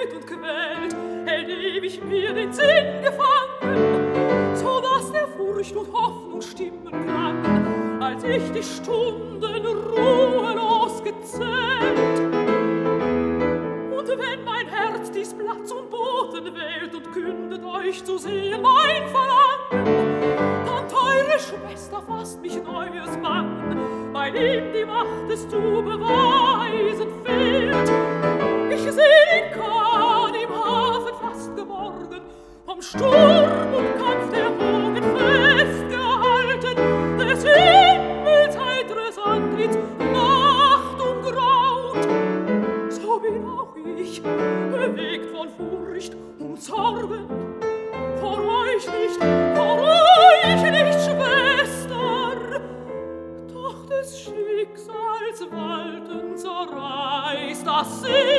quält und quält, hält ewig mir den Sinn gefangen, so dass der Furcht und Hoffnung Stimmen klangen, als ich die Stunden ruhelos gezählt. Und wenn mein Herz dies Blatt zum Boten wählt und kündet euch zu sehen mein Verlangen, dann, teure Schwester, fasst mich neues Bangen, weil ihm die Macht es zu beweisen fehlt. Ich seh den Kahn im Hafen fast geborgen, vom Sturm und Kampf der Wogen festgehalten, des Himmels heitres Antlitz Nacht umgraut. So bin auch ich, bewegt von Furcht und Sorgen, vor euch nicht, Schwester, doch des Schicksals Walten zerreißt das See.